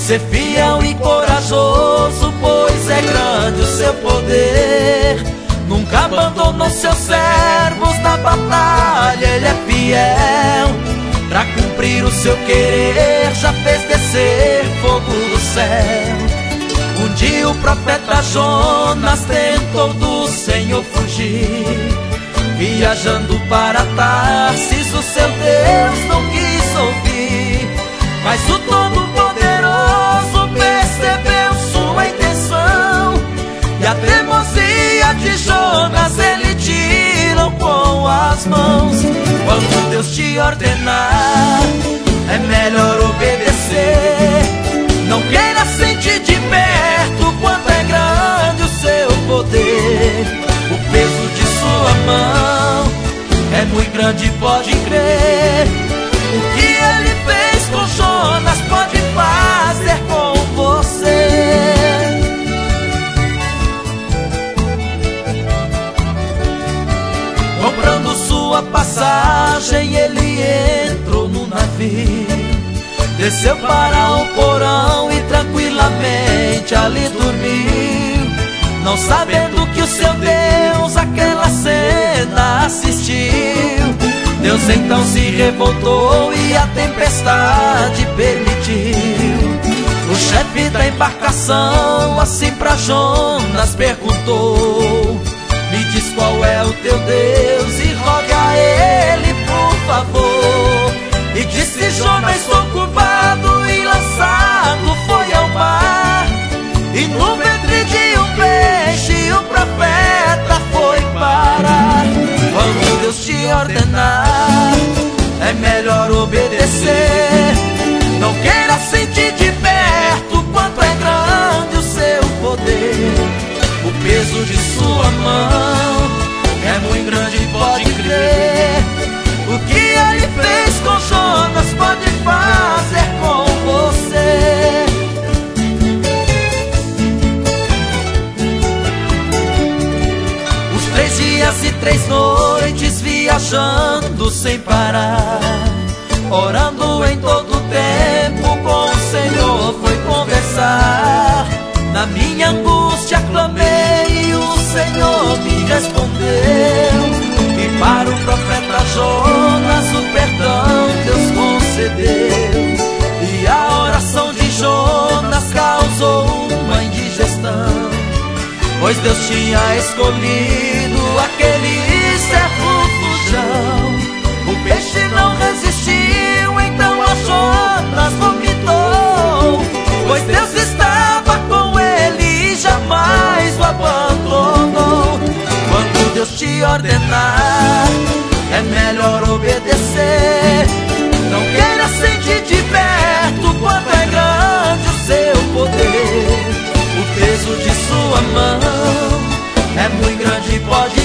ser fiel e corajoso, pois é grande o seu poder. Nunca abandonou seus servos na batalha, ele é fiel. Pra cumprir o seu querer, já fez descer fogo do céu. Um dia o profeta Jonas tentou do Senhor fugir. Viajando para Tarsis, o seu Deus não quis ouvir. Mas o Todo-Poderoso percebeu sua intenção, e a teimosia de Jonas ele tirou com as mãos. Quando Deus te ordenar, é melhor obedecer. Não queira sentir de perto quanto é grande o seu poder. O peso de sua mão é muito grande, pode crer. O que ele fez com Jonas pode fazer com você. Comprando sua passagem, ele entrou no navio, desceu para o porão e tranquilamente ali dormiu, não sabendo que o seu Deus aquela cena assistiu. Deus então se revoltou e a tempestade permitiu. O chefe da embarcação assim pra Jonas perguntou: me diz qual é o teu Deus e rogue a ele por favor. E disse Jonas: estou curvado e lançado foi ao mar, e no ventre de um peixe o profeta foi parar. Quando Deus te ordenar, é melhor obedecer. Não queira sentir de perto quanto é grande o seu poder. O peso de sua mão é muito grande, pode crer. O que ele fez com Jonas pode fazer com você. Os 3 dias e 3 noites viajando sem parar, orando em todo tempo com o Senhor foi conversar. Na minha angústia clamei e o Senhor me respondeu. E para o profeta Jonas o perdão Deus concedeu. E a oração de Jonas causou uma indigestão, pois Deus tinha escolhido aquele servo fujão. O peixe não resistiu, então a Jonas vomitou, pois Deus estava com ele e jamais o abandonou. Quando Deus te ordenar, é melhor obedecer. Não queira sentir de perto quanto é grande o seu poder. O peso de sua mão é muito grande, pode